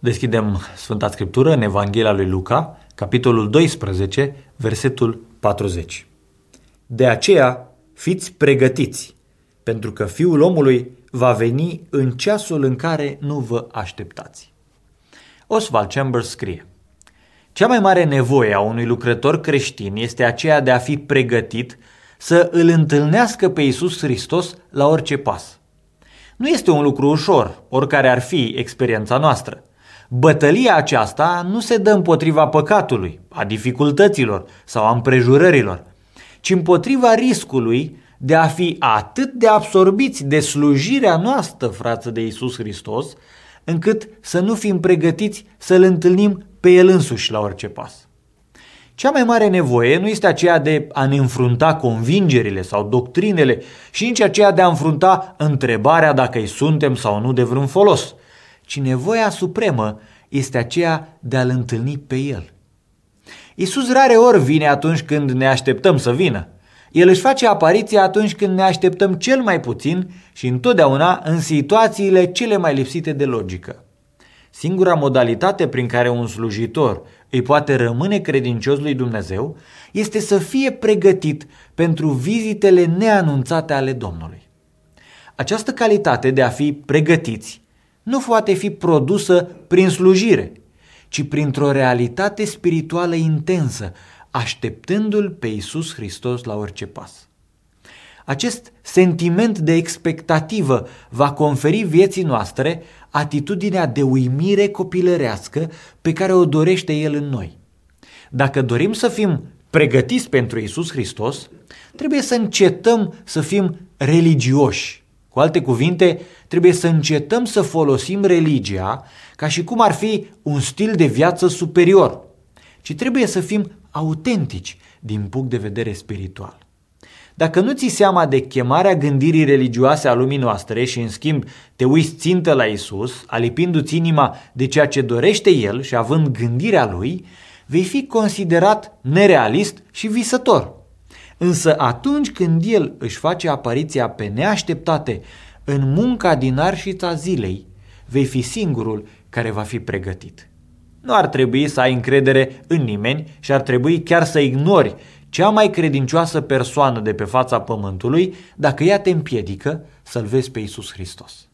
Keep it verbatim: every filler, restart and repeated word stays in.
Deschidem Sfânta Scriptură în Evanghelia lui Luca, capitolul doisprezece, versetul patruzeci. De aceea fiți pregătiți, pentru că Fiul omului va veni în ceasul în care nu vă așteptați. Oswald Chambers scrie: cea mai mare nevoie a unui lucrător creștin este aceea de a fi pregătit să îl întâlnească pe Iisus Hristos la orice pas. Nu este un lucru ușor, oricare ar fi experiența noastră. Bătălia aceasta nu se dă împotriva păcatului, a dificultăților sau a împrejurărilor, ci împotriva riscului de a fi atât de absorbiți de slujirea noastră față de Iisus Hristos, încât să nu fim pregătiți să-L întâlnim pe El însuși la orice pas. Cea mai mare nevoie nu este aceea de a ne înfrunta convingerile sau doctrinele și nici aceea de a înfrunta întrebarea dacă îi suntem sau nu de vreun folos, ci nevoia supremă este aceea de a-L întâlni pe El. Iisus rare ori vine atunci când ne așteptăm să vină. El își face apariția atunci când ne așteptăm cel mai puțin și întotdeauna în situațiile cele mai lipsite de logică. Singura modalitate prin care un slujitor îi poate rămâne credincios lui Dumnezeu este să fie pregătit pentru vizitele neanunțate ale Domnului. Această calitate de a fi pregătiți nu poate fi produsă prin slujire, ci printr-o realitate spirituală intensă, așteptându-L pe Iisus Hristos la orice pas. Acest sentiment de expectativă va conferi vieții noastre atitudinea de uimire copilărească pe care o dorește El în noi. Dacă dorim să fim pregătiți pentru Iisus Hristos, trebuie să încetăm să fim religioși. Cu alte cuvinte, trebuie să încetăm să folosim religia ca și cum ar fi un stil de viață superior, ci trebuie să fim autentici din punct de vedere spiritual. Dacă nu ții seama de chemarea gândirii religioase a lumii noastre și în schimb te uiți țintă la Iisus, alipindu-ți inima de ceea ce dorește El și având gândirea Lui, vei fi considerat nerealist și visător. Însă atunci când El își face apariția pe neașteptate în munca din arșița zilei, vei fi singurul care va fi pregătit. Nu ar trebui să ai încredere în nimeni și ar trebui chiar să ignori cea mai credincioasă persoană de pe fața pământului dacă ea te împiedică să-L vezi pe Iisus Hristos.